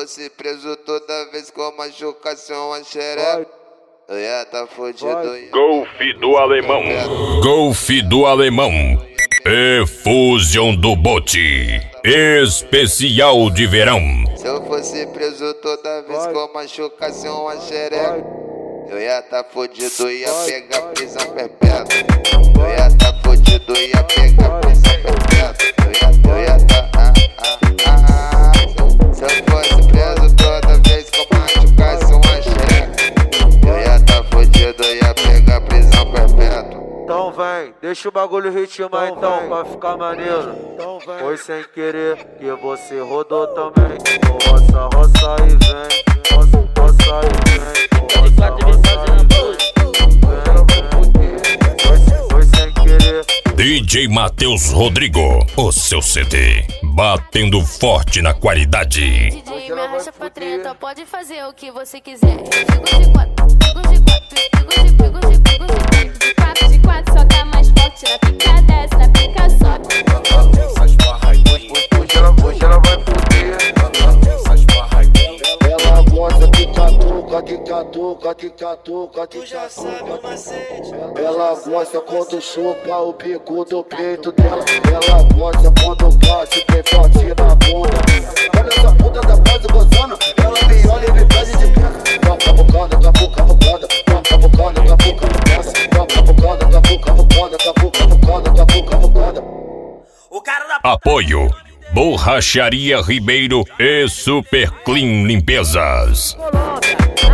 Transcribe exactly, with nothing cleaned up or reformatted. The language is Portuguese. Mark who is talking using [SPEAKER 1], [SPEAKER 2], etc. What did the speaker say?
[SPEAKER 1] fosse preso toda vez com machucação a xereca, eu ia tá fudido.
[SPEAKER 2] Golfe do Alemão. Golfe do Alemão. Efusion do Bote. Especial de verão.
[SPEAKER 1] Se eu fosse preso toda vez com machucação a xereca, eu ia tá fudido, ia pegar prisão perpétua. Eu ia tá fudido, ia pegar prisão perpétua. Eu ia, eu ia tá, ah, ah, ah. Se eu fosse preso toda vez com machucação a xereca, eu ia tá fudido, ia pegar prisão perpétua.
[SPEAKER 3] Então vem, deixa o bagulho ritmar então, então pra ficar maneiro. Então vem. Foi sem querer que você rodou também. Roça, roça e vem, roça, roça e vem. Roça, roça e vem. Foi sem querer.
[SPEAKER 2] D J Matheus Rodrigo, o seu C D, batendo forte na qualidade.
[SPEAKER 4] D J me arrasta pra treta, pode fazer o que você quiser. Figo de quatro, figo de quatro, figo de, figo de, figo de quatro de quatro, só tá mais forte na pica desce, na pica sobe.
[SPEAKER 3] Essas barra aí, hoje ela, hoje ela vai foder. Essas barra aí. Ela gosta de catuca, de catuca, de catuca, de catuca. Ela gosta quando chupa o bico do peito dela. Ela gosta quando bate bem forte na bunda. Olha essa puta da base gozando, ela me olha e me pede de perto. Tá cavucada, cavu, cavucada, tá cavucada, cavu, cavucada, tá cavucada, cavu, cavucada, cavu, cavucada, cavu, cavucada.
[SPEAKER 2] Apoio Borracharia Ribeiro e Super Clean Limpezas.
[SPEAKER 3] Colômbia.